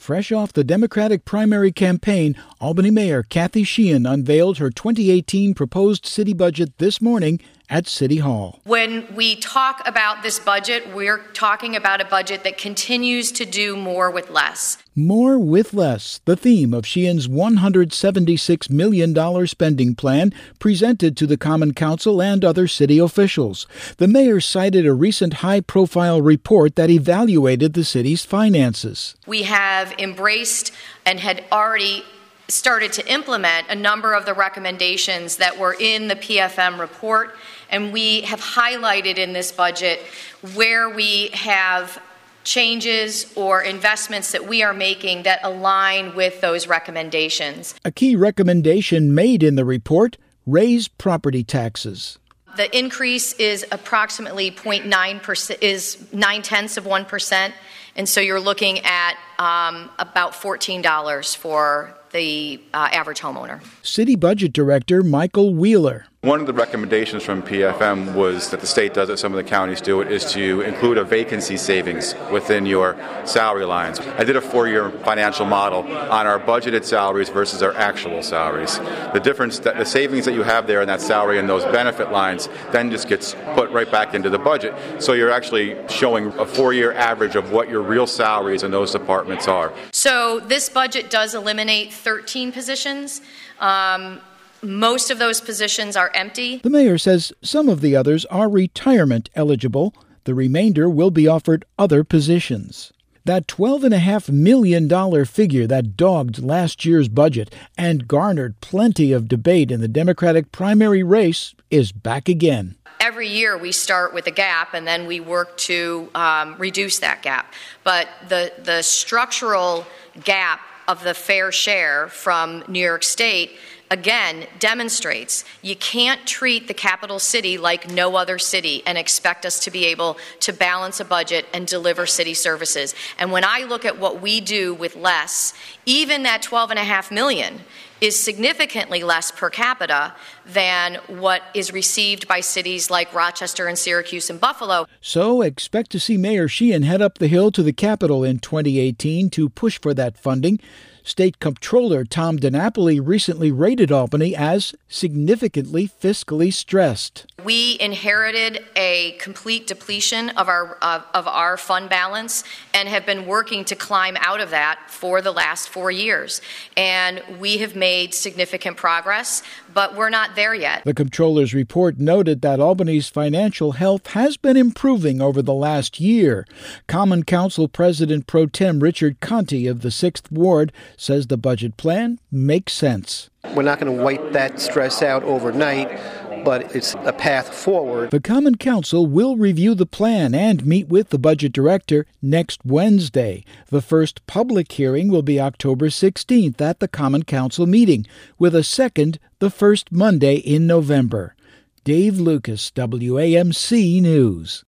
Fresh off the Democratic primary campaign, Albany Mayor Kathy Sheehan unveiled her 2018 proposed city budget this morning at City Hall. When we talk about this budget, we're talking about a budget that continues to do more with less. More with less, the theme of Sheehan's $176 million spending plan presented to the Common Council and other city officials. The mayor cited a recent high-profile report that evaluated the city's finances. We have embraced and had already started to implement a number of the recommendations that were in the PFM report, and we have highlighted in this budget where we have changes or investments that we are making that align with those recommendations. A key recommendation made in the report: raise property taxes. The increase is approximately 0.9%, is 0.9%, and so you're looking at about $14 for the average homeowner. City Budget Director Michael Wheeler. One of the recommendations from PFM was that the state does it, some of the counties do it, is to include a vacancy savings within your salary lines. I did a 4-year financial model on our budgeted salaries versus our actual salaries. The difference, the savings that you have there in that salary and those benefit lines then just gets put right back into the budget. So you're actually showing a 4-year average of what your real salaries in those departments are. So this budget does eliminate 13 positions. Most of those positions are empty. The mayor says some of the others are retirement eligible. The remainder will be offered other positions. That $12.5 million figure that dogged last year's budget and garnered plenty of debate in the Democratic primary race is back again. Every year we start with a gap and then we work to reduce that gap. But the structural gap of the fair share from New York State again demonstrates you can't treat the capital city like no other city and expect us to be able to balance a budget and deliver city services. And when I look at what we do with less, even that $12.5 million is significantly less per capita than what is received by cities like Rochester and Syracuse and Buffalo. So expect to see Mayor Sheehan head up the hill to the Capitol in 2018 to push for that funding. State Comptroller Tom DiNapoli recently rated Albany as significantly fiscally stressed. We inherited a complete depletion of our fund balance and have been working to climb out of that for the last 4 years. And we have made significant progress, but we're not there yet. The Comptroller's report noted that Albany's financial health has been improving over the last year. Common Council President Pro Tem Richard Conte of the 6th Ward says the budget plan makes sense. We're not going to wipe that stress out overnight, but it's a path forward. The Common Council will review the plan and meet with the budget director next Wednesday. The first public hearing will be October 16th at the Common Council meeting, with a second the first Monday in November. Dave Lucas, WAMC News.